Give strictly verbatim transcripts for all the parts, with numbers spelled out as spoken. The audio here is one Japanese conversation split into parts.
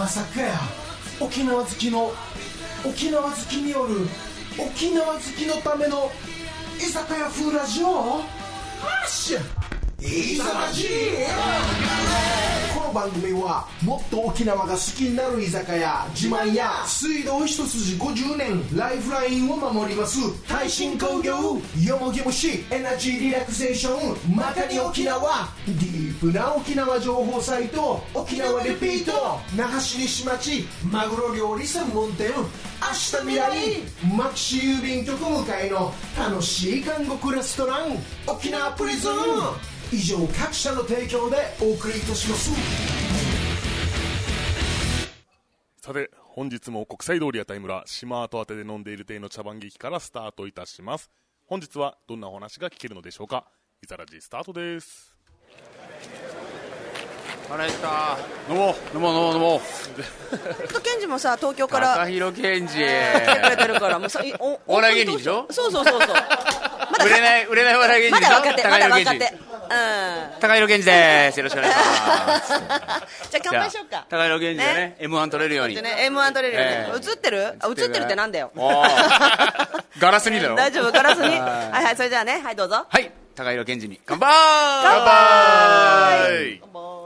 まさかや沖縄好きの沖縄好きによる沖縄好きのための居酒屋風ラジオはっしゃいざまじこの番組はもっと沖縄が好きになる居酒屋自慢や水道一筋ごじゅうねんライフラインを守ります耐震工業よもぎ虫エナジーリラクゼーションまかに沖縄ディープな沖縄情報サイト沖縄リピート那覇市西町マグロ料理専門店明日未来マキシ郵便局向かいの楽しい韓国レストラン沖縄プリズン以上各社の提供でお送りいたします。 さて本日も国際通り屋台村島跡宛てで飲んでいる亭の茶番劇からスタートいたします。本日はどんなお話が聞けるのでしょうか。いざらじスタートです。 腹減った。 飲もう飲もう飲もう飲もう。 ケンジもさ東京から高弘ケンジ来てくれてるからもうさおお笑い芸人でしょ。 そうそうそうそう売れない売れないお笑い芸人でしょ。 まだ若手まだ若手、うん、 高弘ケンジです。よろしくお願いしますじゃあ乾杯しようか。 高弘ケンジでねねエムワン 取れるように、 ね、エムワン 取れるように、 えー、 映ってるあ映ってるってなんだよガラスにだろ大丈夫ガラスにはいはいそれじゃあねはいどうぞはい高弘ケンジに乾杯乾杯乾杯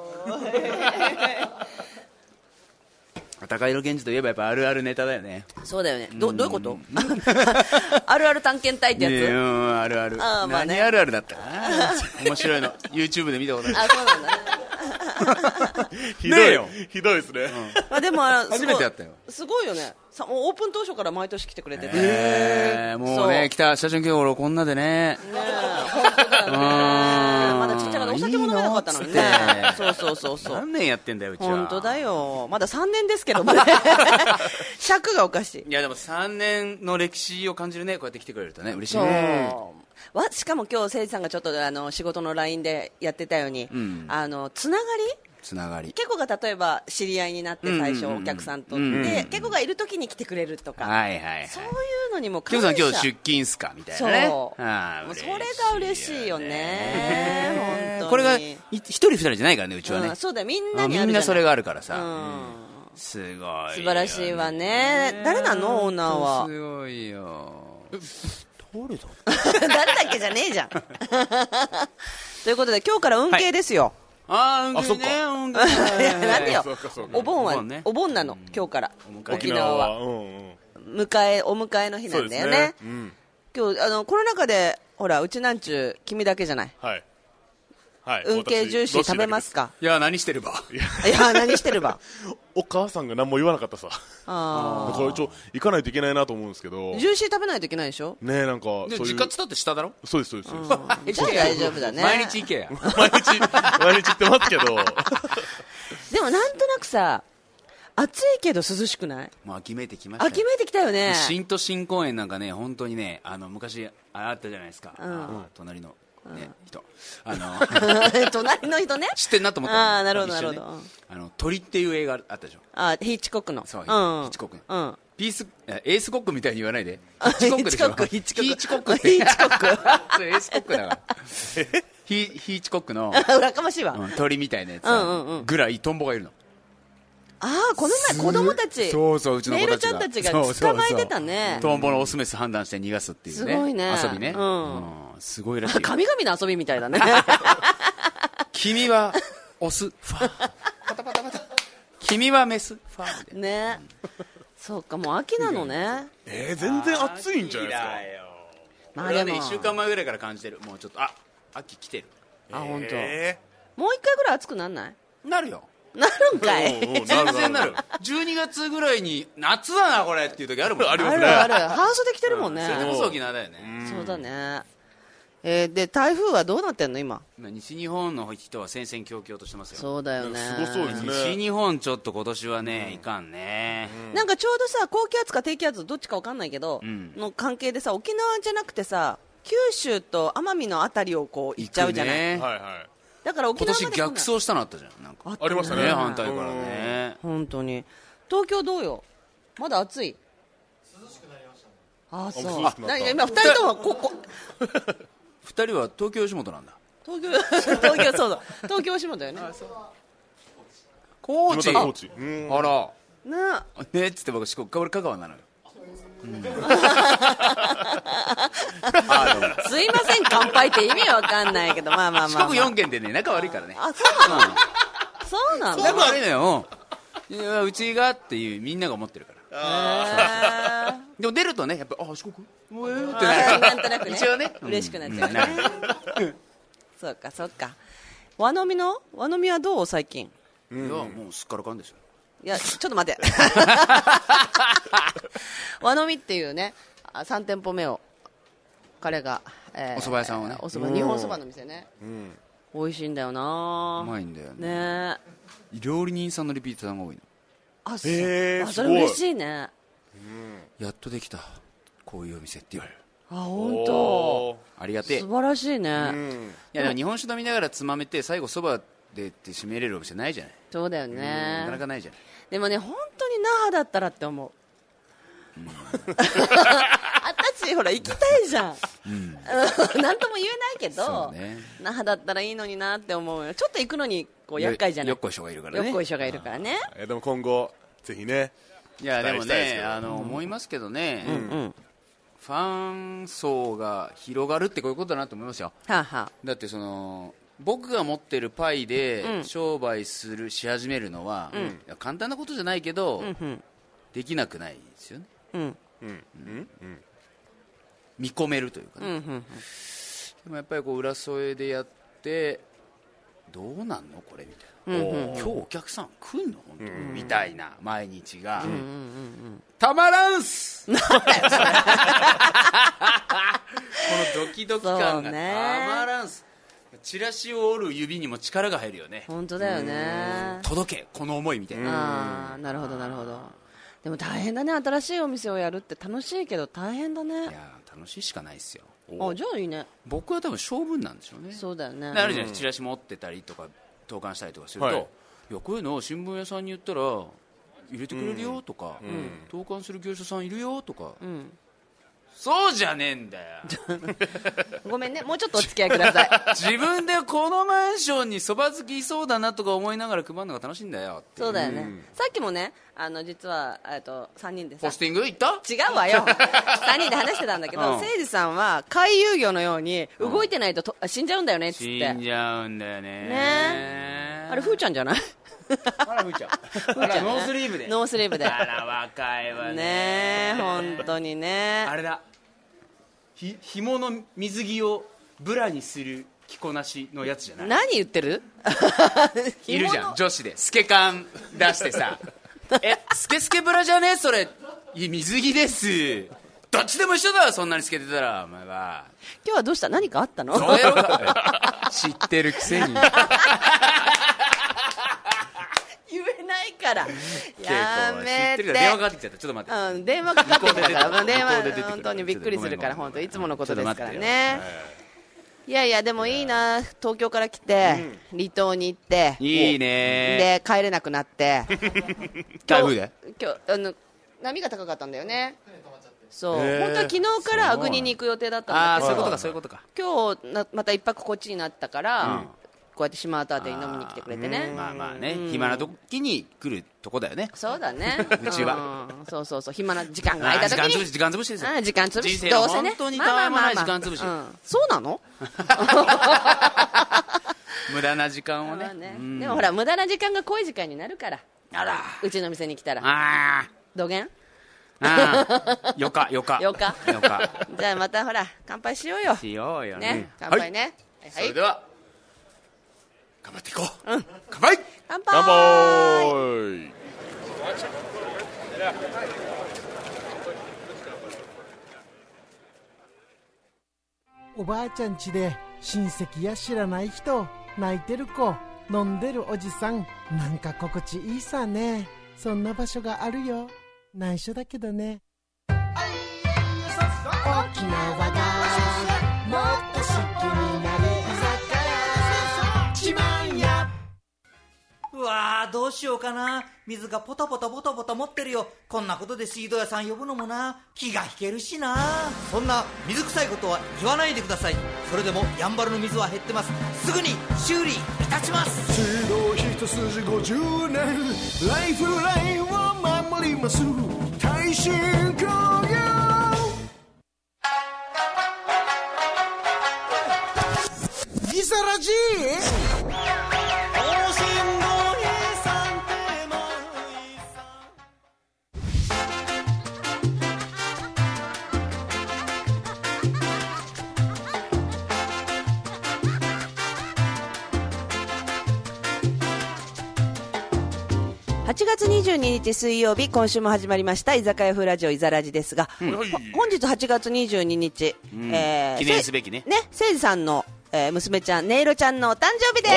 高弘ケンジといえばやっぱあるあるネタだよね。 そうだよね ど, どういうことあるある探検隊ってやつ、 ね、うんあるあるあ、まあね、 何あるあるだったかな面白いの YouTube で見たことある。 あそうなんだねひどい、ね、よひどいですね、うん、 まあでも初めてやったよ。 すごいよねさオープン当初から毎年来てくれてて、 えー、もうね来た写真今日こんなでねね本当だよねまだちっちゃかったお酒も飲めなかったのにねそうそうそうそう何年やってんだようちは。 本当だよまださんねんですけどもね尺がおかしい。 いやでもさんねんの歴史を感じるねこうやって来てくれるとね嬉しいね。わしかも今日誠司さんがちょっとあの仕事の ライン でやってたように、うん、あのつながりつながり結構が例えば知り合いになって最初お客さんと、うんうん、で結構がいる時に来てくれるとか、 はいはいはい、 そういうのにも感謝。 今日さん今日出勤っすかみたいなね。 そうあもうそれが嬉しいよね本当に。 これが一人二人じゃないからねうちはね、うん、 そうだよみんなにあるじゃない。 みんなそれがあるからさ、 うん、 すごい、ね、 素晴らしいわね。誰なのオーナーは。 すごいよ誰だ誰だっけじゃねえじゃんということで今日から運慶ですよ、 はい、ああ、運慶ね、運慶いやなんでよお盆は、ね、お盆なの今日から沖縄は、うんうん、迎えお迎えの日なんだよ ね, ね、うん、今日あのこの中でほらうちなんちゅう君だけじゃない、はいはい、運慶ジューシー食べますか。 いや何してるばいや何してるばお母さんが何も言わなかったさあこれちょ行かないといけないなと思うんですけどジューシー食べないといけないでしょねえなんかそういう実家つったって下だろ。 そうですそうです、うん、 じゃあ大丈夫だね毎日行けや毎日毎日行ってますけどでもなんとなくさ暑いけど涼しくない。 もう秋めいてきましたよ。 秋めいてきたよね。 新都心公園なんかね本当にねあの昔あったじゃないですか、うん、隣のね、人あの隣の人ね知ってんなと思ったあなるほどなるほど、ね、 あの鳥っていう映画あったでしょ。 あヒッチコックのそう、 うん、 ヒッチコック、うん、ピースエースコックみたいに言わないでヒッチコックでしょ。 ヒッチコックヒッチコックヒッチコックそれエースコックだからヒヒッチコックの裏かましいわ、 うん、鳥みたいなやつ、 うんうんうん、 ぐらいトンボがいるの。 ああこの前子供たちそうそううちの子たちがメイロちゃんたちが捕まえてたね。 トンボのオスメス判断して逃がすっていうね。 すごいね遊びね、うんうん、すごいらしい。 神々の遊びみたいだね君はオスファーパタパタパタ君はメスファーねそうかもう秋なのね。 えー、全然暑いんじゃないですか。 まあでもねいっしゅうかんまえぐらいから感じてる。もうちょっとあ秋来てる。 あ本当、えー、もう一回ぐらい暑くなんない。 なるよなるんかい全然なるじゅうにがつぐらいに夏だなこれっていう時あるもんね。 ありますね。 あるある半袖着てるもんね。 それでこそ沖縄だよね。 そうだね、えー、で台風はどうなってんの今。 西日本の人は戦々恐々としてますよ。 そうだよねすごそうですね。 西日本ちょっと今年はね、うん、いかんね、 うん、なんかちょうどさ高気圧か低気圧どっちか分かんないけど、うん、の関係でさ沖縄じゃなくてさ九州と奄美のあたりをこう行っちゃうじゃない、ね、はいはい。だから沖縄まで今年逆走したのあったじゃん。なんかあ, ありましたね反対からね。 本当に東京どうよ。まだ暑い。涼しくなりましたね。あそうあ何今ふたりともここふたりは東京吉本なんだ。 東京東京そうだ東京吉本だよね。 高知高知、 あらなねっつって僕四国か俺香川なのよ、うん、 すいません乾杯って意味わかんないけど、まあまあまあ、まあ、 四国よん県でね仲悪いからね。 あ、そうなのそうなの仲悪いのよ。いやうちがっていうみんなが思ってるから。あでも出るとねやっぱあ四国うえーってなるなんとなくね一応ね嬉しくなっちゃうね、うん、そうかそうか。和飲みの和飲みはどう最近。 いやもうすっからかんですよ。 いやちょっと待って和飲みっていうねさん店舗目を彼が、えー、 お蕎麦屋さんをねお蕎麦日本蕎麦の店ね、うん、美味しいんだよな。 うまいんだよね, ね料理人さんのリピーターさんが多いの。 あ、そう、えー、あそれ嬉しいね、 うん、やっとできたこういうお店って言われる。 あ、本当ありがてえ。 素晴らしいね、うん、 いやでも日本酒飲みながらつまめて最後そばでって締めれるお店ないじゃない。 そうだよね、 なかなかないじゃない。でもね本当に那覇だったらって思う、うん、私ほら行きたいじゃん、うん、なんとも言えないけど、ね、那覇だったらいいのになって思うよ。ちょっと行くのにこう厄介じゃない。 よっこいしょがいるからね。 よっこいしょがいるからね。 でも今後ぜひね。 いやでもねあの、うん、思いますけどね、うんうん、ファン層が広がるってこういうことだなと思いますよ、はあはあ、だってその僕が持ってるパイで商売する、うん、し始めるのは、うん、いや簡単なことじゃないけど、うんうん、できなくないですよね、うんうんうんうん、見込めるというかね、うんうんうん、でもやっぱりこう裏添えでやってどうなんのこれみたいな、うんうんうん、今日お客さん来んの本当に、うん、みたいな毎日が、うんうんうん、たまらんすなんだよそれこのドキドキ感がたまらんす。チラシを折る指にも力が入るよね。 本当だよね。 届けこの思いみたいな。 あ、なるほどなるほど。でも大変だね。新しいお店をやるって楽しいけど大変だね。 いや楽しいしかないですよ。 あ、じゃあいいね。 僕は多分性分なんでしょうね。 そうだよね。 あるじゃない、チラシ持ってたりとか投函したりとかすると、はい、いやこういうのを新聞屋さんに言ったら入れてくれるよとか、うん、投函する業者さんいるよとか、うん、そうじゃねえんだよごめんね、もうちょっとお付き合いください自分でこのマンションにそば好きいそうだなとか思いながら配るのが楽しいんだよ。 そうだよね、うん、さっきもねあの実はとさんにんでさポスティング行った？ 違うわよさんにんで話してたんだけど、うん、誠司さんは回遊魚のように動いてないと、と、うん、死んじゃうんだよねっつって。 死んじゃうんだよね。 ねあれふーちゃんじゃないあらふーちゃんあらノースリーブでノースリーブであら若いわねね本当にね。 あれだひ紐の水着をブラにする着こなしのやつじゃない？ 何言ってるいるじゃん女子でスケカン出してさえスケスケブラじゃねそれ。いや水着ですどっちでも一緒だよそんなに透けてたらお前は。 今日はどうした？何かあったの？ そうやろか知ってるくせに言えないからやめて。 電話かかってきちゃったちょっと待って、 うん、電話かかってきたから電話本当にびっくりするから本当いつものことですからね。いやいやでもいいな東京から来て、うん、離島に行っていいねで帰れなくなって台風で今日あの波が高かったんだよね。そう本当は昨日から粟国に行く予定だったんだけど、 あそういうことかそういうことか。 今日なまた一泊こっちになったから、うん、こうやって島跡で飲みに来てくれてね。 まあまあね、うん、暇な時に来るとこだよね。 そうだねうちは、 うん、そうそうそう暇な時間が空いた時に時間つぶしですよ。 あ時間つぶしどうせね本当にたわいもない時間つぶし、 まあまあまあまあ、うん、そうなの無駄な時間を ね, ね、うん、でもほら無駄な時間が濃い時間になるからあらうちの店に来たらあどげんあよかよかよかよかじゃあまたほら乾杯しようよしようよね, ね乾杯ね、はいはい、それでは頑張っていこう、うん、乾杯乾杯乾杯。 おばあちゃん家で親戚や知らない人泣いてる子飲んでるおじさんなんか心地いいさね。そんな場所があるよ。内緒だけどね。沖縄がもっと好きになる居酒屋自慢や。 うわーどうしようかな。水がポタポタポタポタ持ってるよ。こんなことで水道屋さん呼ぶのもな気が引けるしな。そんな水臭いことは言わないでください。それでもやんばるの水は減ってます。すぐに修理いたします。 水道一つ一筋ごじゅうねんライフラインを守ります耐震工業ギザラジはちがつにじゅうににち水曜日、今週も始まりました居酒屋風ラジオイザラジですが、うん、本日はちがつにじゅうににち、 うんえー、記念すべきねねせいじさんの、えー、娘ちゃんねいろちゃんのお誕生日です。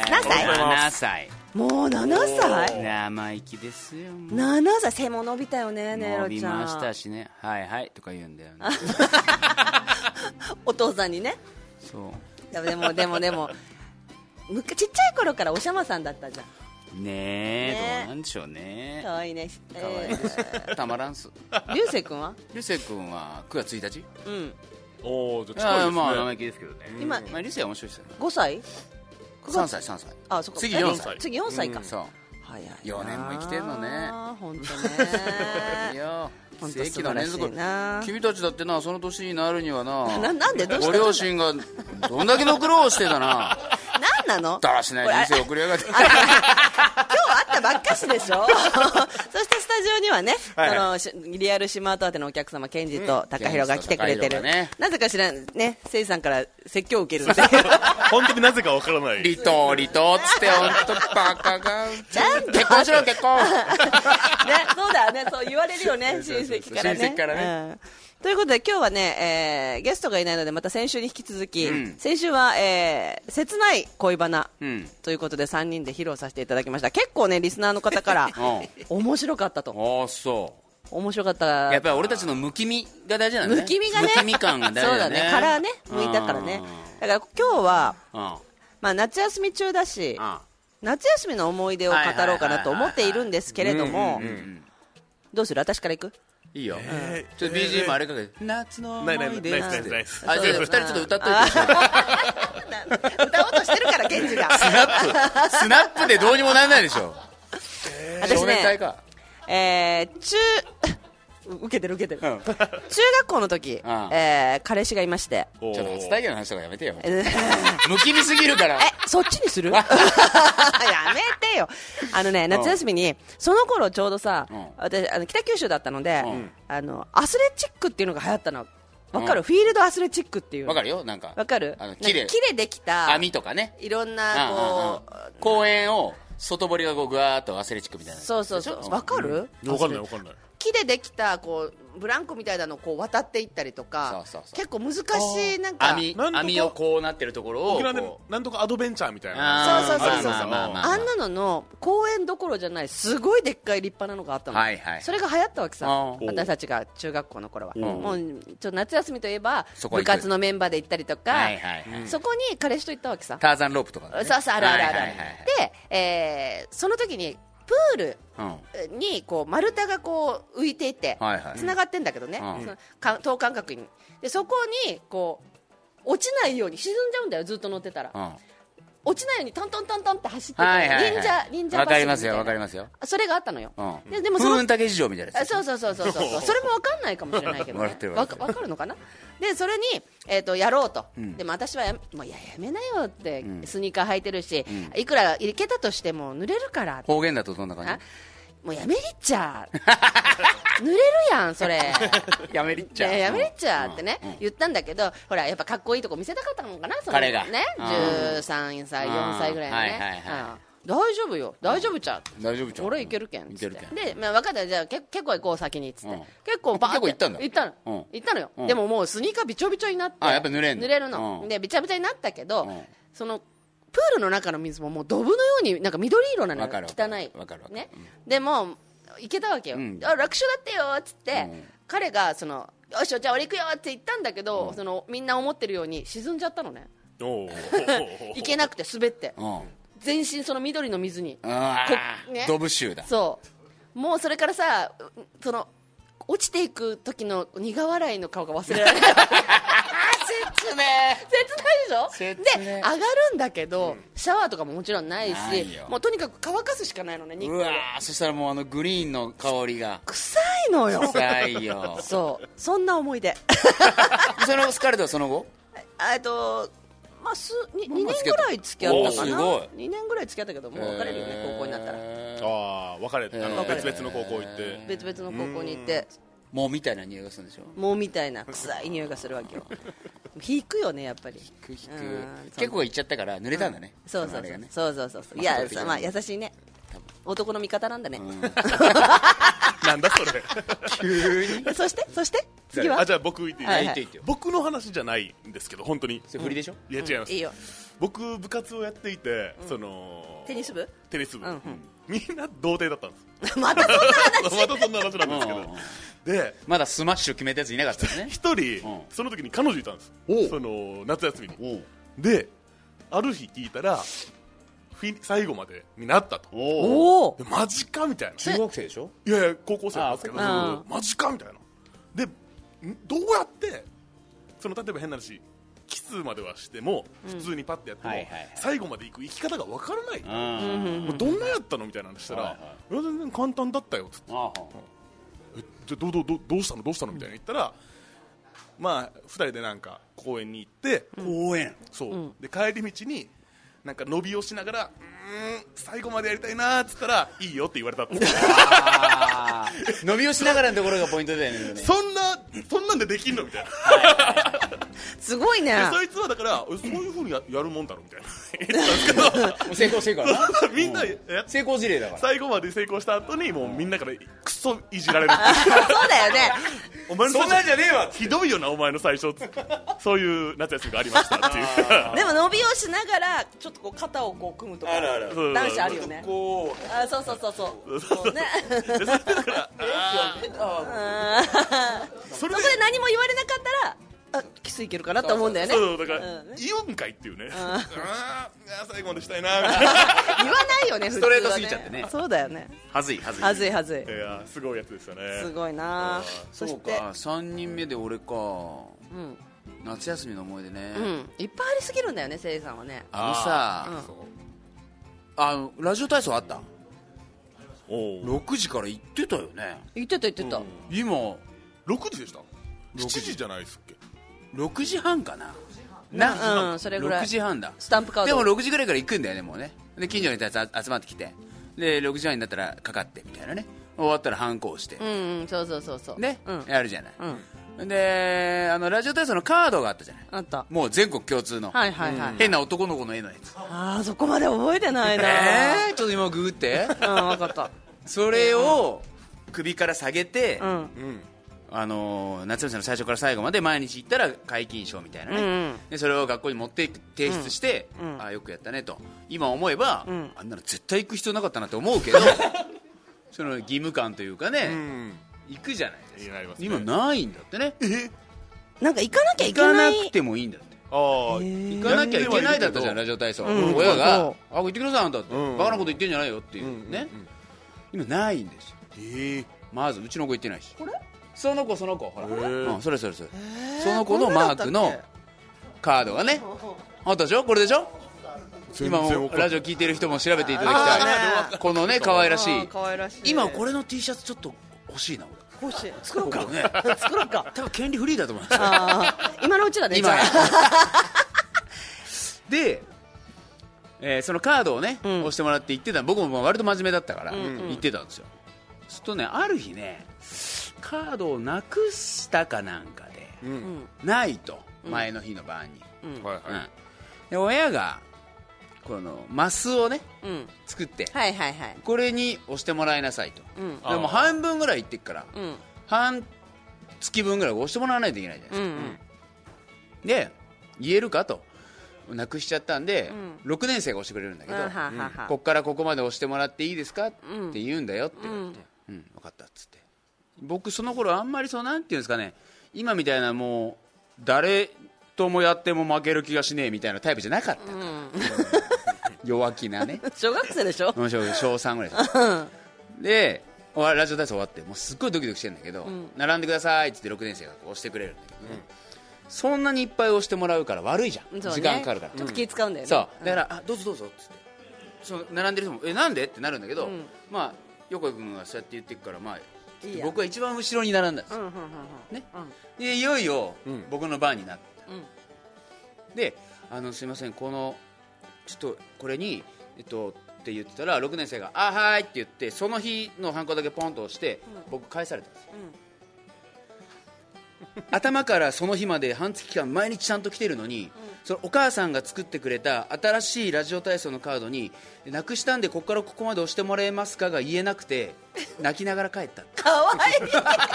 何歳？ ななさい。 もうななさい。 生意気ですよ。 ななさい。背も伸びたよね、ねいろちゃん。 伸びましたしね。はいはいとか言うんだよね。 お父さんにね。 そうでもでもでもちっちゃい頃からおしゃまさんだったじゃんねえ、ね、どうなんでしょうね。 かわいいね。 かわいいです、えー、たまらんす。 流星君は？ 流星君はくがつついたち。 うん。 おお、じゃ近いですね。 まあ生意気ですけどね。 今、 まあ流星は面白いですよね。 ごさい？ さんさいさんさい。 あ、そっか。 次よんさい。 次よんさいか。 うん、そう。 早い。 よねんも生きてんのね。 本当ね。 いや。 世紀の連続。 君たちだってな、その年になるにはな。 な、なんでどうした？ ご両親がどんだけの苦労をしてたな。 なんなの？ だらしない人生送りやがって。今日会ったばっかしでしょ。そしてスタジオにはね、はいはい、そのリアルシマート宛てのお客様ケンジと高弘が来てくれてる、うんね、なぜか知らんね、せいさんから説教を受けるんで本当になぜかわからない。 離島離島っつって本当バカがちゃんと結婚しろ結婚ね、 そうだよね、そう言われるよね、親戚からね。 親戚からね、 うんということで今日はね、えー、ゲストがいないのでまた先週に引き続き、うん、先週は、えー、切ない恋バナ、うん、ということでさんにんで披露させていただきました。結構ねリスナーの方から面白かったと。 あ、そう面白かった。 やっぱり俺たちのむきみが大事なんだね。 むきみがね、 むきみ感が大事だね。 そうだね、カラーね、向いたからね。だから今日はまあ夏休み中だし夏休みの思い出を語ろうかなと思っているんですけれども、どうする？私から行く？ いいよ、えー、ちょっと ビージーエム あれかけて夏の思い出ナイスナイスナイス。 あ、じゃあふたりちょっと歌っといて。 歌おうとしてるからケンジがスナップスナップでどうにもならないでしょ。 えー、私ね、えー、中受けてる受けてる、うん、中学校の時、うん、えー、彼氏がいまして。 ちょっと初体験の話とかやめてよ。むきみすぎるから。 え、そっちにする？やめてよ。あのね、夏休みにその頃ちょうどさ、うん、私あの北九州だったので、うん、あのアスレチックっていうのが流行ったの。わかる？うん、フィールドアスレチックっていう。 わかるよ、なんか。 わかる？ あの木で木でできた網とかね。 いろんなこう、 うんうん、公園を外堀がこうぐわーっとアスレチックみたいな。 そうそうそう。わかる？ わかんないわかんない。 木でできたこうブランコみたいなのをこう渡っていったりとか、そうそうそう、結構難しいなんか網, 網をこうなってるところを沖縄でなんとかアドベンチャーみたいな。 そうそうそうそう、あんなのの公園どころじゃないすごいでっかい立派なのがあったの、はいはい、それが流行ったわけさ、私たちが中学校の頃は。もうちょっと夏休みといえば部活のメンバーで行ったりとか、はいはいはい、そこに彼氏と行ったわけさ。 ターザンロープとか、ね、 そうそう、あるあるある、はいはいはい、で、えー、その時にプールにこう丸太がこう浮いていてつながってんだけどね、うん、そのか等間隔にで、そこにこう落ちないように沈んじゃうんだよ、ずっと乗ってたら、うん、落ちないようにトントントントンって走ってて、はいはいはい、忍者忍者バスみたいな。わかりますよわかりますよ。それがあったのよ、うん、ででもその風雲竹市場みたいなやつ。 そうそうそうそうそうそれもわかんないかもしれないけどねわかるのかな。でそれに、えー、とやろうと、うん、でも私はや、もういややめなよって、うん、スニーカー履いてるし、うん、いくら行けたとしても濡れるから。 方言だとどんな感じ？ もうやめりっちゃ濡れるやんそれやめりっちゃ、 ね、やめりっちゃってね、うんうん、言ったんだけど、ほらやっぱかっこいいとこ見せたかったのかな、その彼がね、じゅうさんさいよんさいぐらいのね、はいはいはい、大丈夫よ大丈夫ちゃう、 大丈夫ちゃう、 俺いけるけんっつって、で、まあ、分かった、じゃあけ結構行こう先にっつって、うん、結構バーって結構行ったんだ行ったの、うん、行ったのよ、うん、でももうスニーカーびちょびちょになって、 あやっぱ濡れんの濡れるの、うん、でびちゃびちゃになったけど、うん、そのプールの中の水ももうドブのようになんか緑色なのよ、汚い、ね、でも行けたわけよ、うん、あ楽勝だってよっつって、うん、彼がそのよしじゃあ俺行くよって言ったんだけど、うん、そのみんな思ってるように沈んじゃったのね。行けなくて滑って、うん、全身その緑の水に、 ね、ドブ臭だ。 そうもうそれからさ、その落ちていく時の苦笑いの顔が忘れられない。 切ね切ないでしょ。 切ねで上がるんだけど、うん、シャワーとかももちろんないし、ないもうとにかく乾かすしかないのね。 うわー、そしたらもうあのグリーンの香りが臭いのよ。 臭いよ。 そうそんな思い出。 そのスカレットはその後えっとまあ、に, にねんぐらい付き合ったかな。にねんぐらい付き合ったけどもう別れるよね、高校になったら。 ああ別れて、あの別々の高校行って別々の高校に行って、 もうみたいな匂いがするんでしょ。 もうみたいな臭い匂いがするわけよ。引くよねやっぱり。 引く引く。結構行っちゃったから濡れたんだね、 うん、そうそうそう、ね、そうそうそうそう。いや、まあ、優しいね、男の味方なんだね、うん、 なんだそれ急に。 そしてそして次はあ、じゃあ僕言っていい、 はいはい、 僕の話じゃないんですけど本当にそれ振りでしょ、 うん、いや違います、 うん、いいよ。 僕部活をやっていて、 うん、 そのテニス部テニス部、 うんうん、 みんな童貞だったんですまたそんな話またそんな話なんですけどでまだスマッシュ決めたやついなかったですね。 一人、うん、その時に彼女いたんです、その夏休みに。である日聞いたらフィ最後までになったと。 おおマジかみたいな。 中学生でしょ。 いやいや高校生なんですけど、マジかみたいな。でどうやってその例えば変な話キスまではしても、うん、普通にパッてやっても、はいはいはい、最後まで行く生き方がわからない、もうどんなやったのみたいな話したら、はいはい、いや全然簡単だったよつって、ああえじゃどうどうどうどうしたのどうしたのみたいな言ったら、まあふたりでなんか公園に行って、 うん、公園そう、うん、で帰り道になんか伸びをしながら、うーん最後までやりたいなーっつったらいいよって言われたって。 伸びをしながらのところがポイントだよね。 そんなそんなんでできんのみたいな。 すごいね。 そいつはだからそういう風に や, やるもんだろみたいな言ってたんですけど成功してるからなみんな成功事例だから最後まで成功した後にもうみんなからクソいじられる。 そうだよね。 お前のそんなんじゃねえわひどいよなお前の最初そういう夏休みがありましたっていう。 でも伸びをしながらちょっとこう肩をこう組むとかあるある男子あるよね。 こうあそうそうそうそうそうね。そこで何も言われなかったらあキスいけるかなと思うんだよね。 そうだから、うん、言うんかいっていうね。ああ最後までしたいなみたいな言わないよね。 ストレートすぎちゃってね。 そうだよね。 はずいはずいはずいはずい。 いやすごいやつですよね。 すごいな。 そうかさんにんめで俺か、うん、夏休みの思い出ね、 うん、いっぱいありすぎるんだよねせいさんはね。 あのさ、うん、あのラジオ体操あった。ろくじから行ってたよね。 行ってた行ってた、うん、 今ろくじでした。しちじじゃないですっけ。 ろくじはんかなな、うん、それぐらいろくじはんだ。 スタンプカードでもろくじぐらいから行くんだよねもうね。で近所の人たち集まってきてでろくじはんになったらかかってみたいなね。終わったら反抗して、 うんうん、そうそうそうそうね、うん、やるじゃない、 うん、 であのラジオ体操のカードがあったじゃない。 あった。 もう全国共通の、 はいはいはい、 変な男の子の絵のやつ。 ああそこまで覚えてないな。 えー、ちょっと今ググってうん分かった。 それを首から下げて、 うん、 あのー、夏休みの最初から最後まで毎日行ったら皆勤賞みたいなね、うんうん、でそれを学校に持っていく提出して、うんうん、あよくやったねと今思えば、うん、あんなの絶対行く必要なかったなって思うけどその義務感というかね、うん、行くじゃないですか。す、ね、今ないんだってね。 えなんか行かなきゃいけない。 行かなくてもいいんだって。あ行かなきゃいけないだったじゃんラジオ体操、うん、親があ行ってくださいあんたって、うん、バカなこと言ってんじゃないよっていう、うん、ね、うん、今ないんですよ。えー、まずうちの子行ってないし。これその子その子ほら、うん、それそれそれその子のマークのカードがねあったでしょ。これでしょ。今もラジオ聞いてる人も調べていただきたい、ね、このね可愛らしい今これの T シャツちょっと欲しいな俺。欲しい。作ろうか、 ね、 作ろうか。 多分権利フリーだと思います。 あ今のうちだね今で、えー、そのカードをね、うん、押してもらって行ってた。僕も割と真面目だったから、うんうん、行ってたんですよ。するとねある日ねカードをなくしたかなんかで、うん、ないと、うん、前の日の晩に、うんうん、で親がこのマスをね、うん、作って、 はいはいはい、 これに押してもらいなさいと、うん、でも半分ぐらいいってっから、うん、半月分ぐらい押してもらわないといけないじゃないですか、うんうん、で言えるかとなくしちゃったんで、うん、ろくねん生が押してくれるんだけど、うん、こっからここまで押してもらっていいですか、うん、って言うんだよって言われて、うんうん、分かったっつって。僕その頃あんまりそうなんていうんですかね今みたいなもう誰ともやっても負ける気がしねえみたいなタイプじゃなかった、うん、弱気なね小学生でしょ。 小さんぐらいでラジオ体操終わってもうすっごいドキドキしてるんだけど、うん、並んでくださいって言ってろくねん生が押してくれるんだけどね、 そんなにいっぱい押してもらうから悪いじゃん、ね、時間かかるからちょっと気使うんだよね、 そうだから、あどうぞどうぞっつってその並んでる人もえなんでってなるんだけど、うん、まあ横井君がそうやって言っていくからまあいい僕は一番後ろに並んだんですよ、うんうんうんうんねうん、でいよいよ僕の番になった、うん、であのすいませんこのちょっとこれにえっとって言ってたらろくねん生があはいって言ってその日のハンコだけポンと押して、うん、僕返されたんですよ、うん、頭からその日まで半月間毎日ちゃんと来てるのに、うん、そのお母さんが作ってくれた新しいラジオ体操のカードになくしたんでここからここまで押してもらえますかが言えなくて泣きながら帰ったかわいい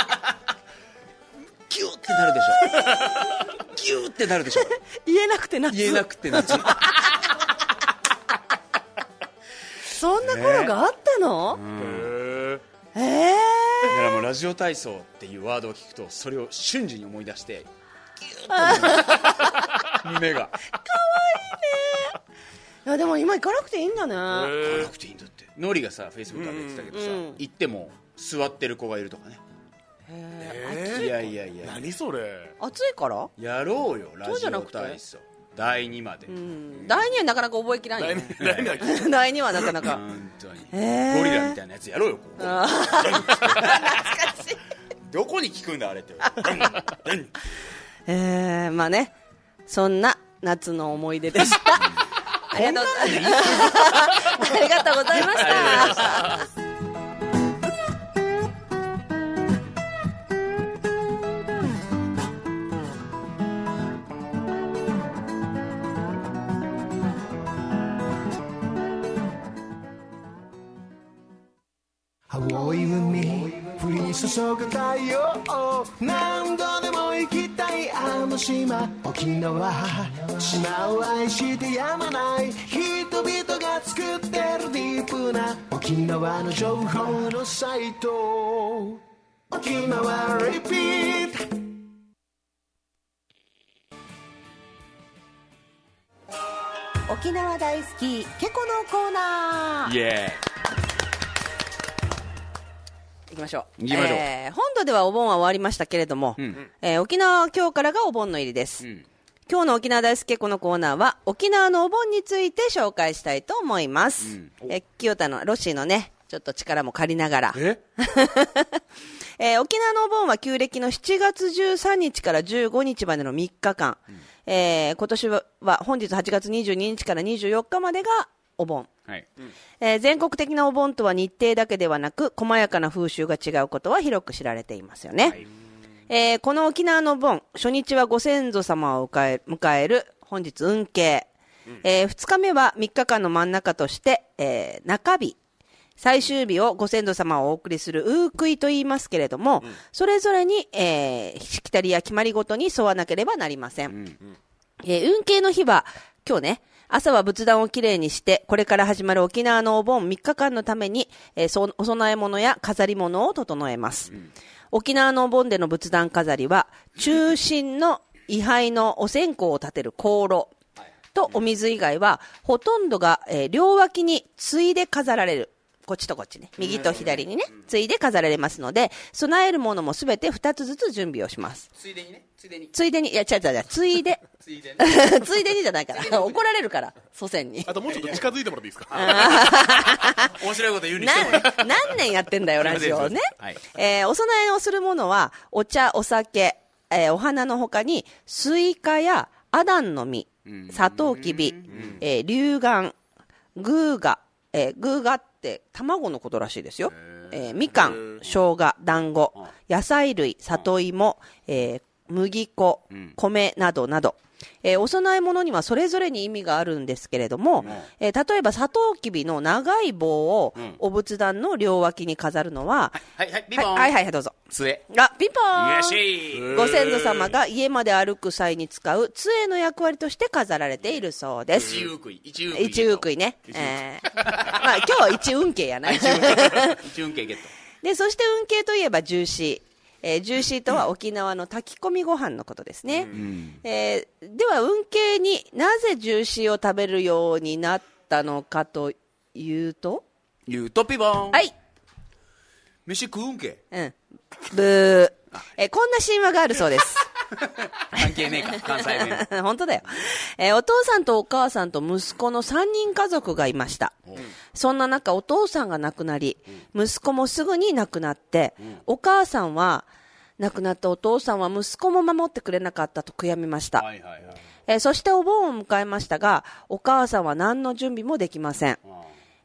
ギューってなるでしょギューってなるでしょ言えなくて夏言えなくて夏そんな頃があったの、 ね、うんえー、だからもうラジオ体操っていうワードを聞くとそれを瞬時に思い出してギューッと胸がかわいいねいやでも今行かなくていいんだね行かなくていいんだってノリがさフェイスブック上げてたけどさ、うん、行っても座ってる子がいるとかねへーいやいやいや何それ暑いからやろうよラジオ体操だいにまで、うん、だいにはなかなか覚えきらんよねだいにはなかなか本当にゴリラみたいなやつやろうよここ懐かしいどこに聞くんだあれってえー、まあねそんな夏の思い出でしたありがとうありがとうございました青い海降り注ぐ太陽何度でも行きたいあの島沖縄島を愛してやまない人々が作ってるディープな沖縄の情報のサイト沖縄リピート沖縄大好きケコのコーナーイエーイ行きましょう。 行きましょう、 えー、本土ではお盆は終わりましたけれども、うんえー、沖縄は今日からがお盆の入りです、うん、今日の沖縄大好きこのコーナーは沖縄のお盆について紹介したいと思います、うんえー、清田のロッシーのねちょっと力も借りながらえ、えー、沖縄のお盆は旧暦のしちがつじゅうさんにちからじゅうごにちまでのみっかかん、うんえー、今年は本日はちがつにじゅうににちからにじゅうよっかまでがお盆、はいうんえー、全国的なお盆とは日程だけではなく細やかな風習が違うことは広く知られていますよね、はいえー、この沖縄の盆初日はご先祖様を迎え、迎える本日運慶、うんえー、ふつかめはみっかかんの真ん中として、えー、中日最終日をご先祖様をお送りするウークイと言いますけれども、うん、それぞれに、えー、しきたりや決まりごとに沿わなければなりません、うんうんえー、運慶の日は今日ね朝は仏壇をきれいにして、これから始まる沖縄のお盆みっかかんのために、えー、そお供え物や飾り物を整えます、うん。沖縄のお盆での仏壇飾りは、中心の位牌のお線香を立てる香炉とお水以外は、ほとんどが、えー、両脇についで飾られる。こっちとこっちね。右と左にね、ついで飾られますので、備えるものもすべてふたつずつ準備をします。 ついでにね。ついでに。 ついでに。いや、違う違う違う。ついで。ついでに。ついでにじゃないから。怒られるから、祖先に。 あともうちょっと近づいてもらっていいですか面白いこと言うにしてもね。 何年やってんだよ、ラジオね。はい、えー、お供えをするものは、お茶、お酒、えー、お花の他に、スイカやアダンの実、サトウキビ、えー、龍眼、グーガ、えー、グーガって卵のことらしいですよ。えー、みかん、生姜、団子、野菜類、里芋、えー、麦粉、米などなど、えー、お供え物にはそれぞれに意味があるんですけれども、えー、例えばサトウキビの長い棒をお仏壇の両脇に飾るのは、 はいはいピンポン、 はいはいはいどうぞ。 杖。 あ、ピンポーン。 よし。 ご先祖様が家まで歩く際に使う杖の役割として飾られているそうです。 一ウークイ、一ウークイ。 一ウークイね。えー、まあ今日は一運慶やな。 一運慶ゲット。 で、そして運慶といえばジューシー。えー、ジューシーとは沖縄の炊き込みご飯のことですね、うんえー、では運慶になぜジューシーを食べるようになったのかというと言うとピボンはい飯食うんけうんブー、えー、こんな神話があるそうです関係ねえか、関西弁。 本当だよ、えー、お父さんとお母さんと息子のさんにん家族がいました、うん、そんな中お父さんが亡くなり、うん、息子もすぐに亡くなって、うん、お母さんは亡くなったお父さんは息子も守ってくれなかったと悔やみました、はいはいはい、えー、そしてお盆を迎えましたがお母さんは何の準備もできません、うん、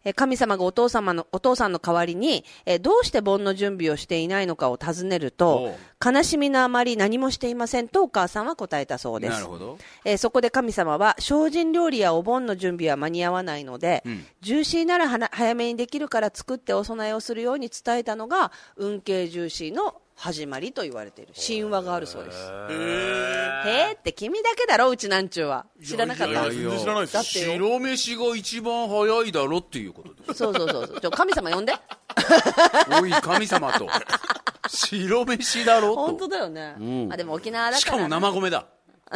神様がお父様のお父さんの代わりに、えー、どうして盆の準備をしていないのかを尋ねると悲しみのあまり何もしていませんとお母さんは答えたそうです。 なるほど、 えー、そこで神様は精進料理やお盆の準備は間に合わないので、うん、ジューシーなら早めにできるから作ってお供えをするように伝えたのが運慶ジューシーの始まりと言われている神話があるそうです。へーへーって君だけだろうちなんちゅうは知らなかった。 いやいやいや知らないです。 だって白飯が一番早いだろっていうことです。 そうそうそうそう、ちょ神様呼んでおい神様と白飯だろと。 本当だよね、うん、あでも沖縄だから、ね、 しかも生米だ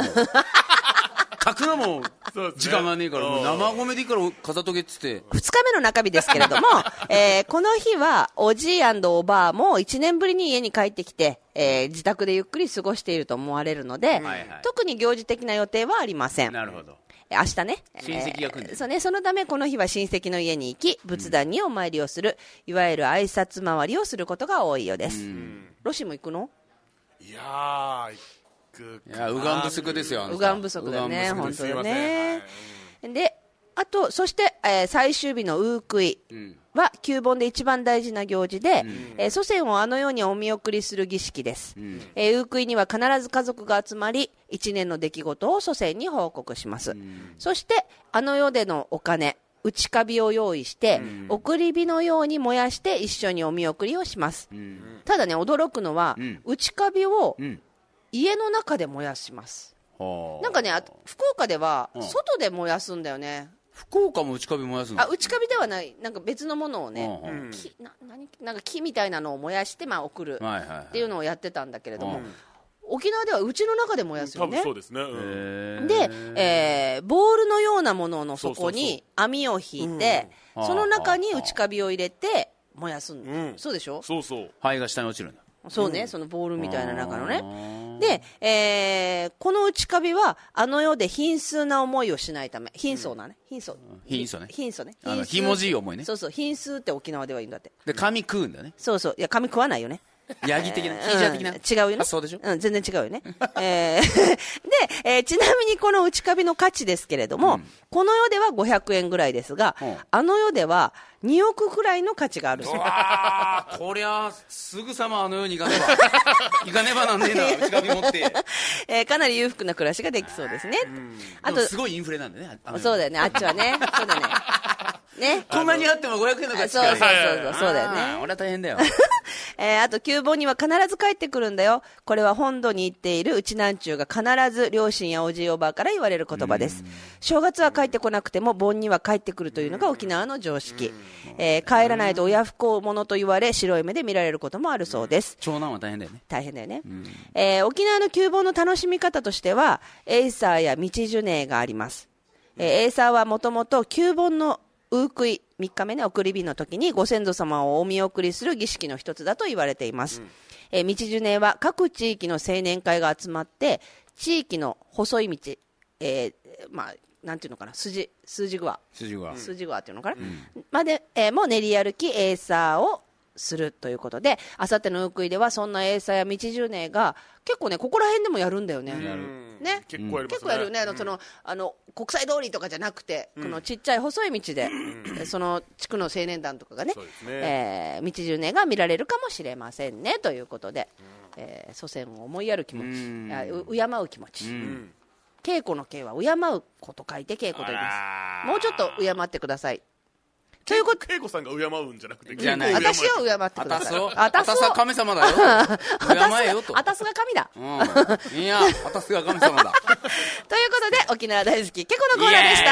炊くのも時間がねえから、もう生米でいいから飾っとけっつって。 ふつかめの中日ですけれども、えー、この日はおじい&おばあもいちねんぶりに家に帰ってきて、えー、自宅でゆっくり過ごしていると思われるので、はいはい、特に行事的な予定はありません。 なるほど。 明日ね、 親戚が来るんです、 えー、そうね、そのためこの日は親戚の家に行き仏壇にお参りをする、うん、いわゆる挨拶回りをすることが多いようです、うん、ロシも行くの？ いやーいや右岸不足ですよ。 右岸不足だね、本当だね、はい、であとそして、えー、最終日のウークイは旧盆で一番大事な行事で、うんえー、祖先をあのようにお見送りする儀式です、うんえー、ウークイには必ず家族が集まりいちねんの出来事を祖先に報告します、うん、そしてあの世でのお金内カビを用意して、うん、送り火のように燃やして一緒にお見送りをします、うん、ただね驚くのは、うん、内カビを、うん家の中で燃やします。なんかね福岡では外で燃やすんだよね。 福岡も内カビ燃やすの？ あ内カビではない、なんか別のものをね、うん、木な何なんか木みたいなのを燃やして、まあ、送るっていうのをやってたんだけれども、はいはいはい、沖縄では家の中で燃やすよね。 多分そうですね、うん、で、えー、ボールのようなものの底に網を引いて そ, そ, そ, その中に内カビを入れて燃やすんだ、うん、そうでしょ。 そうそう灰が下に落ちるんだ。 そうね、うん、そのボールみたいな中のね。で、えー、この内カビはあの世で貧相な思いをしないため、貧相なね、貧相、 貧相ね、 貧相ね、 あのひもじい思いね。 そうそう、貧相って沖縄では言うんだって。 で髪食うんだね。 そうそう、いや髪食わないよね。 ヤギ的な、ヒージャー的な、 うん、違うよね。 そうでしょ。 うん、全然違うよね。えー、で、えー、ちなみにこの内カビの価値ですけれども、うん、この世ではごひゃくえんぐらいですが、うん、あの世ではにおくくらいの価値があるそうです。 わー、こりゃすぐさまあの世に行かねば行かねばなんねえな、内カビ持って、 えー、かなり裕福な暮らしができそうですね。 あとすごいインフレなんでね。 そうだよね、あっちはね。そうだね。ね、 こんなにあってもごひゃくえんの価値。 そうそうそうそう、そうだよね。 俺は大変だよ。 えー、あと旧盆には必ず帰ってくるんだよ。これは本土に行っているうちなんちゅうが必ず両親やおじいおばあから言われる言葉です。正月は帰ってこなくても盆には帰ってくるというのが沖縄の常識。えー、帰らないと親不孝者と言われ白い目で見られることもあるそうです。 長男は大変だよね。 大変だよね。えー、沖縄の旧盆の楽しみ方としてはエイサーや道ジュネーがあります。えー、エイサーはもともと旧盆のウークイみっかめね、送り火の時にご先祖様をお見送りする儀式の一つだと言われています、うんえー、道ジュネは各地域の青年会が集まって地域の細い道、えー、まあなんていうのかな、筋数字グア筋グア筋グアっていうのかな、うん、まで、えー、もう練り歩きエーサーをするということで、あさってのウークイではそんなエーサーや道ジュネが結構ねここら辺でもやるんだよね。やるね、 結構やりますね。 結構やるよね。あのそのあの国際通りとかじゃなくて、うん、このちっちゃい細い道で、うん、その地区の青年団とかがね、ねえー、道ジュネが見られるかもしれませんねということで、うんえー、祖先を思いやる気持ち、うん、う敬う気持ち、うん、稽古の稽は敬うこと書いて稽古と言います。もうちょっと敬ってください。 ということ、恵子さんが敬うんじゃなくて、 じゃない、私を敬ってください。 あたすは神様だよ。敬えよと。 あたすが神だ。 うん、いや、あたすが神様だ。 ということで、沖縄大好きケコのコーナーでした。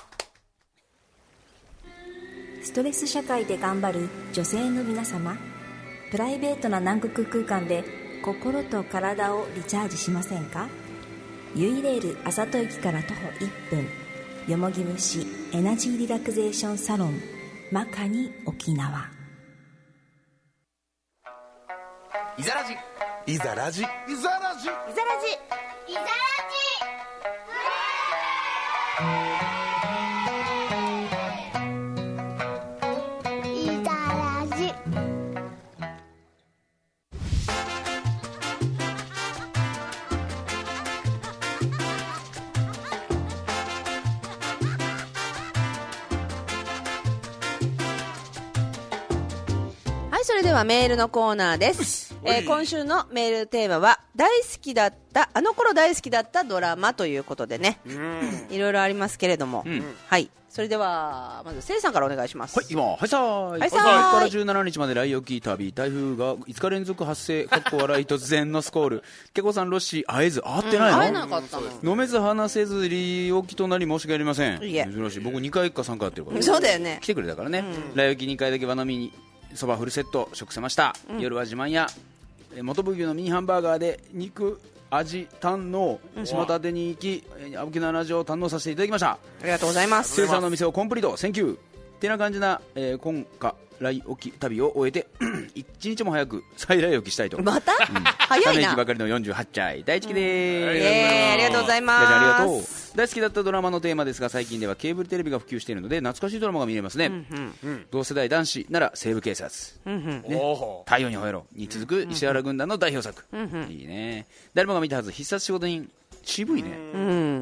ストレス社会で頑張る女性の皆様、プライベートな南国空間で心と体をリチャージしませんか？ユイレールあさと駅から徒歩いっぷん。よもぎ虫エナジーリラクゼーションサロンマカニ沖縄。 いざらじいざラジいざラジいざラジいざラジいざラジはい、それではメールのコーナーです。えー、今週のメールテーマは大好きだったあの頃大好きだったドラマということでね、いろいろありますけれども、うん、はい、それではまずせいさんからお願いします。 はい、今はいさーいはいさーいからじゅうしちにちまで来沖旅、台風がいつか連続発生、かっこ笑い突然のスコール、けこさんロッシー会えず会ってないの、 うん、会えなかったの、 飲めず話せず利沖となり申し訳ありません。 いえ珍しい、僕にかいかさんかいやってるからそうだよね、 来てくれたからね、うん、来沖にかいだけは飲みにそばフルセット食せました、うん、夜は自慢や元奉行のミニハンバーガーで肉味堪能、島立に行き沖縄の味を堪能させていただきました。 ありがとうございます。 せいさんの店をコンプリートセンキューってな感じな、えー、今夏来沖旅を終えて一日も早く再来沖したいと。 また、うん、早いな。 ため息ばかりのよんじゅうはっちゃい大好きでーす、 うん、えー、ありがとうございます。 ありがとう。大好きだったドラマのテーマですが、最近ではケーブルテレビが普及しているので懐かしいドラマが見れますね、うんうん、同世代男子なら西部警察、うんうんね、太陽に吠えろに続く石原軍団の代表作、うんうん、いいね。誰もが見たはず必殺仕事人、渋いね、うん、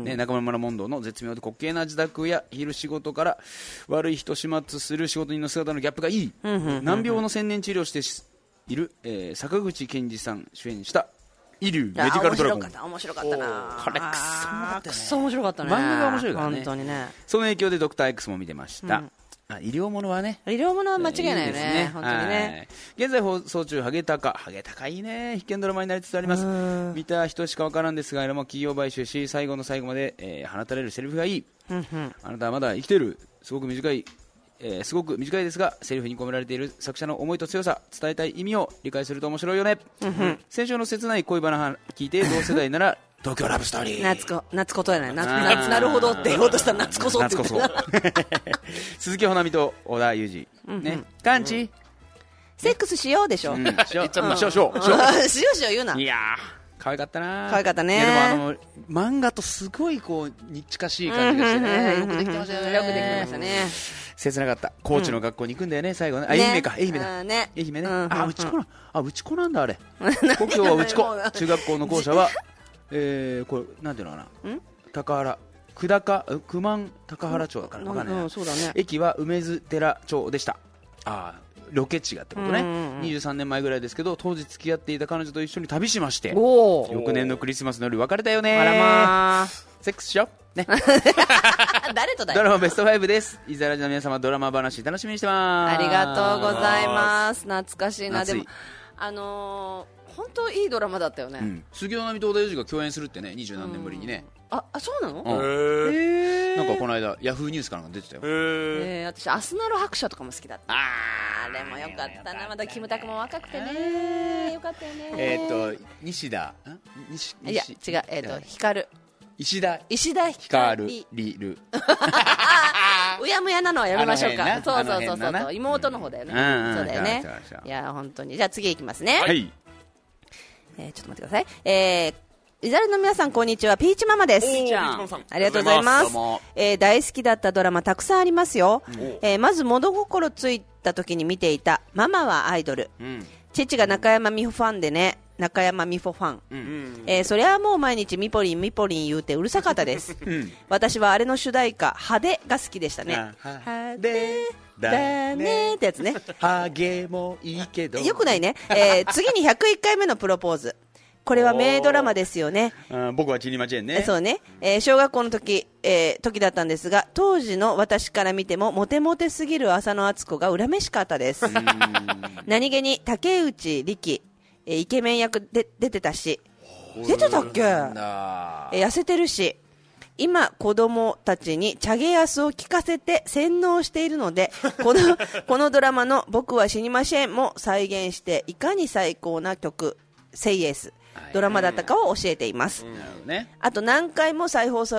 ね、中村問答の絶妙で滑稽な自宅や昼仕事から悪い人始末する仕事人の姿のギャップがいい、うんうんうんうん、難病の千年治療している、えー、坂口健二さん主演したイリューメディカルドラゴン、 面白かったな。 これクソ面白かったね。 クソ面白かったね。 番組が面白いからね。 本当にね。 その影響でドクター X も見てました、うん、あ、医療ものはね、 医療ものは間違いないよね、いいですね、本当にね。 現在放送中ハゲタカ、ハゲタカいいね、必見ドラマになりつつあります。見た人しかわからんですが、あれも企業買収し最後の最後まで、えー、放たれるセリフがいい、うんうん、あなたはまだ生きてる、すごく短いえー、すごく短いですがセリフに込められている作者の思いと強さ、伝えたい意味を理解すると面白いよね、うんうん、先週の切ない恋バナ聞いて同世代なら東京ラブストーリー、 夏子夏子とやない、夏なるほどって言おうとしたら夏こそって言ってた鈴木保奈美と織田裕二、ね、カンチ、うん、 セックスしようでしょ、うん、 しようしようしようしようしようしよう言うな。 いやー可愛かったな。 可愛かったね。 いやでもあの漫画とすごいこう近しい感じがしてね、よくできてましたね。 よくできてましたね。 切なかった。高知の学校に行くんだよね、最後ね。あ、愛媛か、愛媛だ。愛媛ね。あ、うちこな、あ、うちこなんだあれ。故郷はうちこ。中学校の校舎は、えー、これなんていうのかな。高原、久高、九万高原町だからわかんない。駅は梅津寺町でした。あ。ロケ地がってことね、うんうんうん、にじゅうさんねんまえぐらいですけど、当時付き合っていた彼女と一緒に旅しまして、翌年のクリスマスの夜別れたよね。 あらまー、 セックスしようね誰とだよ。 ドラマベストごです。イザラジの皆様、ドラマ話楽しみにしてます。 ありがとうございます。懐かしいな。でもあのー、本当いいドラマだったよね、うん、 杉尾奈美と織田裕二が共演するってね、二十何年ぶりにね、 うん、ああ、そうなの、 うん、へー、なんかこの間ヤフーニュースかなんか出てたよ。 へー、私アスナロ白書とかも好きだった。ああれもよかったな。まだキムタクも若くてね、よかったよね。 えー、っと西田西いや違う、えー、っと光石田石田光りるうやむやなのはやめましょうか。そうそうそうそう、妹の方だよね、うん、そうだよね。いや本当に。じゃあ次いきますね。はい、えー、ちょっと待ってください。えー、イザルの皆さんこんにちは、ピーチママです。ありがとうございます。えー、大好きだったドラマたくさんありますよ。えー、まず物心ついた時に見ていたママはアイドル、うん、父が中山美穂ファンでね、中山美穂ファン、うん、えー、それはもう毎日ミポリンミポリン言うてうるさかったです、うん、私はあれの主題歌派手が好きでしたね。派手だねってやつね。 ハゲもいいけどよくないね。えー、次にひゃくいっかいめのプロポーズ、これは名ドラマですよね。 僕はチニマチェンね。 そうね、えー、小学校の時、えー、時だったんですが、当時の私から見てもモテモテすぎる浅野敦子が恨めしかったです。何気に竹内力、えー、イケメン役で出てたし、出てたっけ、えー、痩せてるし、今子供たちにチャゲアスを聞かせて洗脳しているので、このこのドラマの僕は死にませんも再現して、いかに最高な曲セイエスドラマだったかを教えています。あと何回も再放送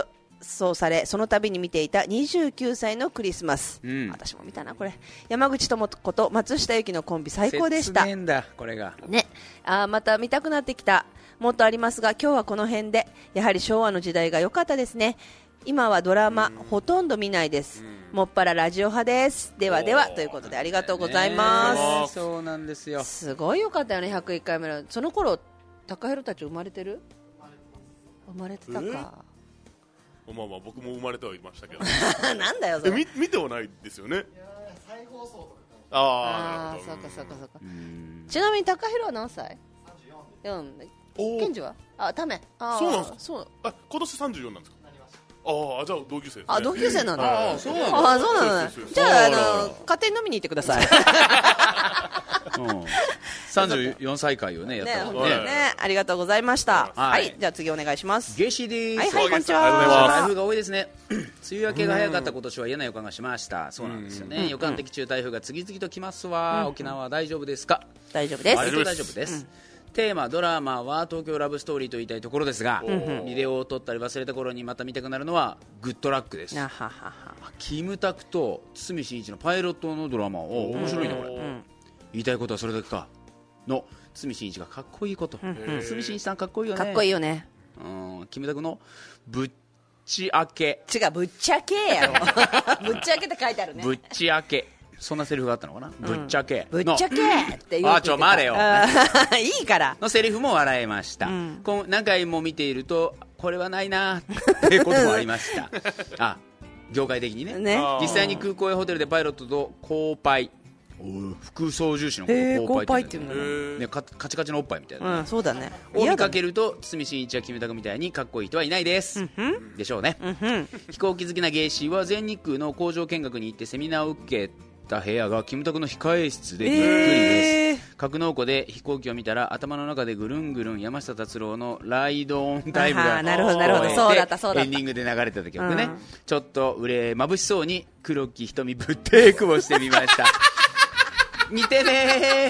送されその度に見ていたにじゅうきゅうさいのクリスマス、うん、私も見たなこれ。山口智子と松下由紀のコンビ最高でした。 切ねえんだこれがね。あまた見たくなってきた。もっとありますが今日はこの辺で。やはり昭和の時代が良かったですね。今はドラマほとんど見ないです。もっぱらラジオ派です。ではではということでありがとうございます。 そうなんですよ。 すごい良かったよねひゃくいっかいめの。その頃高弘たち生まれてる？生まれてたか。まあまあ僕も生まれてはいましたけどなんだよそれ。 見見てはないですよね。 再放送とか。 ああそうかそうかそうか。ちなみに高弘は何歳？さんじゅうよんで。ケンジは？あため。あそうなんですか。 そうあ今年さんじゅうよんなんですか。ああじゃあ同級生ですね。 あ同級生なんだ。 あそうなんだ。 あそうなんだ。じゃああの勝手に飲みに行ってください。 さんじゅうよんさい会をねやったもんね。 ねありがとうございました。はいじゃあ次お願いします。 ゲシです。 はいはいこんにちは。 台風が多いですね。梅雨明けが早かった今年は嫌な予感がしました。そうなんですよね。予感的中台風が次々と来ますわ。沖縄は大丈夫ですか？ 大丈夫です。 割と大丈夫です。テーマドラマは東京ラブストーリーと言いたいところですが、ビデオを撮ったり忘れた頃にまた見たくなるのはグッドラックです。キムタクと堤真一のパイロットのドラマを面白いねこれ、うん、言いたいことはそれだけかの堤真一がかっこいいこと、堤真一さんかっこいいよね。 かっこいいよね。 うん、キムタクのぶっちあけ違うぶっちゃけやろぶっちゃけって書いてあるね。 ぶっちあけそんなセリフがあったのかな、うん、ぶっちゃけぶっちゃけって言う。 あちょ待れよいいからのセリフも笑えました、うん、何回も見ているとこれはないなってこともありましたあ業界的に ね, ね実際に空港やホテルでパイロットと交配副操縦士の交配っていうのね、カチカチのおっぱいみたいな、 うん、そうだね。 を見かけると堤真一やキムタクみたいにかっこいい人はいないです、うん、でしょうね、うん、飛行機好きなゲイシーは全日空の工場見学に行ってセミナーを受けた部屋がキムタクの控え室でびっくりです、えー、格納庫で飛行機を見たら頭の中でぐるんぐるん山下達郎のライドオンタイムがなるほどなるほどそうだったそうだったエンディングで流れてた曲ね、うん、ちょっと売れ眩しそうに黒木瞳ぶってくぼしてみました見てね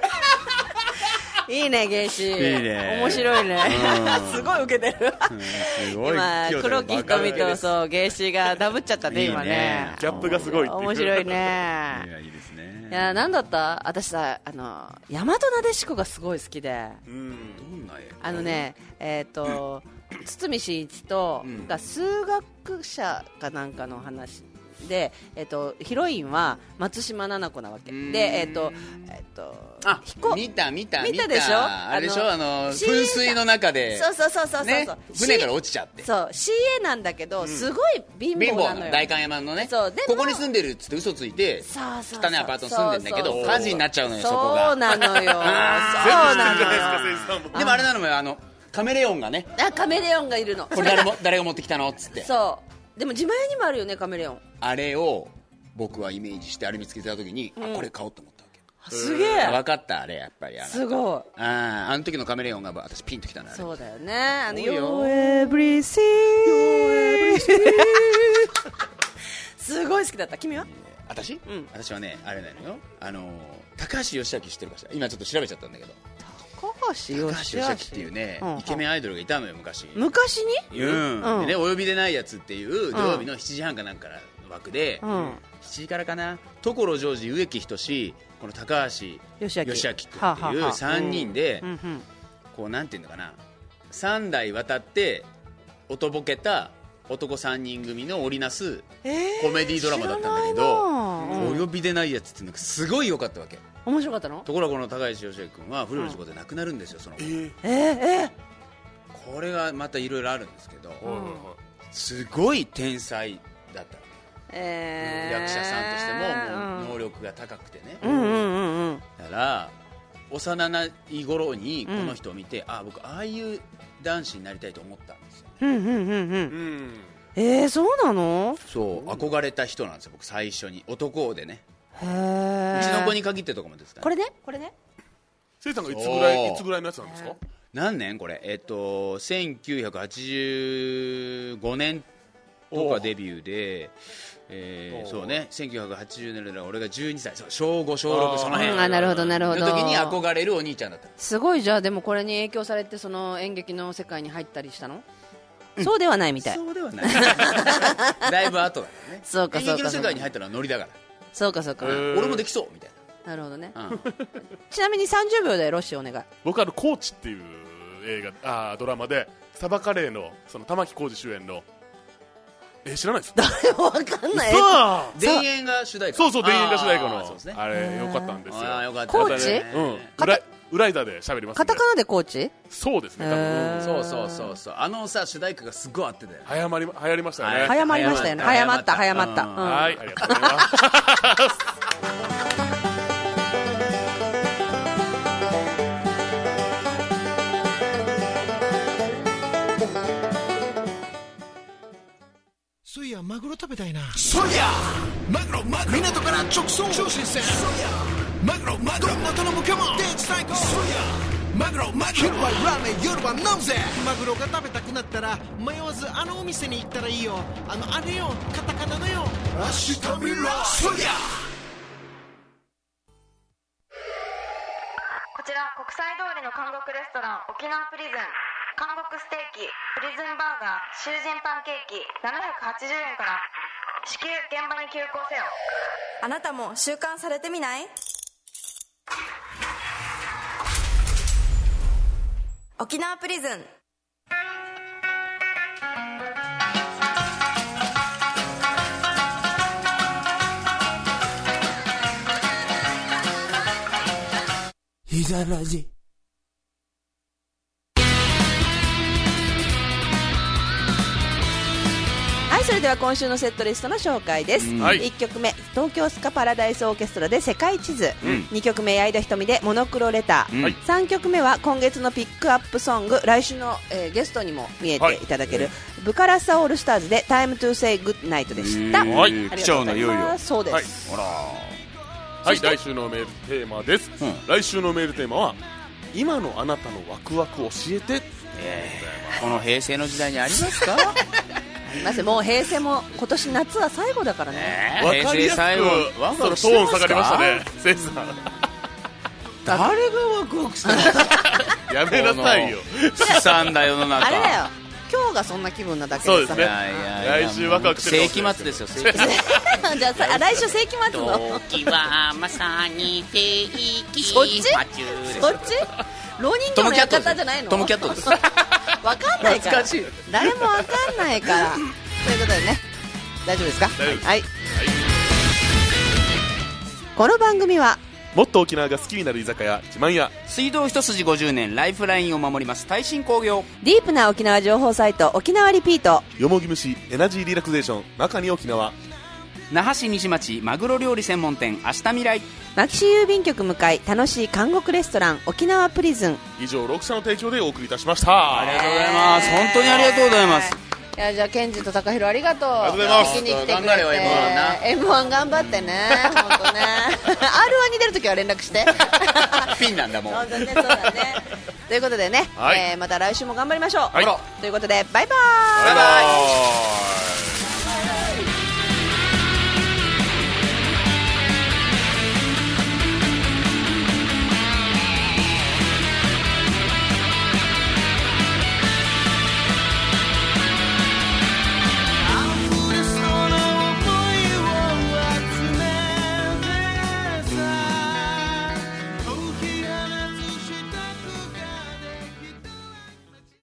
いいねゲイシーいいね面白いね、うん、すごい受けてる、うん、すごい今黒木瞳とそうゲイシーがダブっちゃったね今ねギャップがすごい面白いねいやいいですね。 いやなんだった私さあの大和なでしこがすごい好きで、 うん、どんな絵あのねえっ、ー、と堤真一と、うん、が数学者かなんかの話で、えっと、ヒロインは松島菜々子なわけで、えっとえっと、 あ見た見た見たでしょ。 あれでしょあの噴水の中でそうそうそうそうそう、ね、 船から落ちちゃってそう シーエー なんだけど、うん、すごい貧乏なのよ。 代官山のねそうでここに住んでるっつって嘘ついて汚いアパートに住んでるんだけど火事になっちゃうのよそこがそうなのよそうなのよでもあれなのよあのカメレオンがねあカメレオンがいるのこれ誰も誰が持ってきたのっつってそうでも自前にもあるよねカメレオンあれを僕はイメージしてあれ見つけた時に、うん、あこれ買おうと思ったわけすげえ分かったあれやっぱりすごいああの時のカメレオンが私ピンときたなそうだよねあの Your everything すごい好きだった君は私、うん、私はねあれなのよあの高橋義明知ってるかしら今ちょっと調べちゃったんだけど高橋義明っていうね、うん、イケメンアイドルがいたのよ昔昔に、 うんうん、でねお呼びでないやつっていう土曜日のしちじはんかなんかの枠で、うん、しちじからかな所ジョージ植木仁この高橋義明君っていうさんにんで、うんうん、こうなんていうのかなさんだい渡っておとぼけた男さんにん組の織りなすコメディードラマだったんだけど、お呼びでないやつっていうのがすごい良かったわけ面白かったのところがこの高橋義明君は不慮の事故で亡くなるんですよその後、 えーえー、 これがまたいろいろあるんですけど、うん、すごい天才だった、えー、役者さんとしてももう能力が高くてね、うんうんうんうん、だから幼い頃にこの人を見て、うん、あ僕ああいう男子になりたいと思ったんですよね、うんうんうんうん、 えー、そうなのそう憧れた人なんですよ僕最初に男でねへうちの子に限ってとかもですか、ね、 これねこれねせいさんがいつぐらいいつぐらいのやつなんですか何年これえっとせんきゅうひゃくはちじゅうごねんとかデビューでえー、そうねせんきゅうひゃくはちじゅうねんだから俺がじゅうにさいしょうごしょうろくその辺あなるほどなるほどの時に憧れるお兄ちゃんだったすごいじゃあでもこれに影響されてその演劇の世界に入ったりしたのそうではないみたい。 そうではないだいぶ後だからね。 そうかそうか。 演劇の世界に入ったのはノリだから。 そうかそうか。 俺もできそうみたいな。なるほどね。ちなみにさんじゅうびょうでロッシーお願い。 僕はコーチっていう映画あドラマでサバカレーのその玉置浩二主演のえ知らないですか。 誰もわかんない。 田園が主題歌。 そうそう田園が主題歌のあれよかったんですよ。 コーチ？ うん。裏板で喋ります。 カタカナでコーチ？ そうですね。多分。 そうそうそうそう。あのさ主題歌がすごい合ってたよ。 早まり流行りましたよね。 早まりましたよね。早まった早まった。 はい、ありがとうございます。 そういやマグロ食べたいな。そういやマグロマグロ港から直送超新鮮。そういやマグロマグロどんな頼むかもデーツ最高。そうやマグロマグロ昼はラーメン夜は飲むぜ。マグロが食べたくなったら迷わずあのお店に行ったらいいよ。あのあれよカタカナのよ明日見ろ。そうやこちら国際通りの韓国レストラン沖縄プリズン。韓国ステーキ、プリズンバーガー、囚人パンケーキななひゃくはちじゅうえんから。至急現場に急行せよ。 あなたも習慣されてみない？沖縄プリズン。 いざラジ。 それでは今週のセットリストの紹介です、うん、いっきょくめ東京スカパラダイスオーケストラで世界地図、うん、にきょくめ矢井田瞳でモノクロレター、うん、さんきょくめは今月のピックアップソング来週の、えー、ゲストにも見えていただける、はい、ブカラッサオールスターズで Time to Say Good Night でした。 はい、来ちゃうのいよいよ。 そうです、 はい、ほらはい、来週のメールテーマです、うん、来週のメールテーマは今のあなたのワクワク教えて、 えー、この平成の時代にありますかまずもう平成も今年夏は最後だからね。 わかりやすくそのトーン下がりましたね。センさん誰がワクワクしたのやめなさいよ。 悲惨だ世の中。 あれだよ今日がそんな気分なだけでさ。 そうですね。来週ワクワクしてる。 世紀末ですよ。世紀末じゃあさ来週世紀末の時はまさに世紀そっちそっち浪人形の館じゃないの。 トムキャットです。 わかんないから。誰もわかんないから。ということでね、大丈夫ですか。 大丈夫です。 はい。はい、この番組はもっと沖縄が好きになる居酒屋自慢屋、 水道一筋ごじゅうねんライフラインを守ります耐震工業、 ディープな沖縄情報サイト沖縄リピート、 よもぎ虫エナジーリラクゼーション中に沖縄、 那覇市西町マグロ料理専門店明日未来、 牧師郵便局向かい楽しい韓国レストラン沖縄プリズン。 以上ろく社の提供でお送りいたしました。 ありがとうございます。本当にありがとうございます。 いやじゃあケンジと高弘ありがとう。 ありがとうございます。 聞きに来てくれて頑張れよ エムワン な。 エムワン 頑張ってね本当ねアールワン に出るときは連絡してピンなんだもん本当ねそうだねということでね、 はい、 えー、また来週も頑張りましょう、 はい、 ということでバイバーイ。 バイバーイ。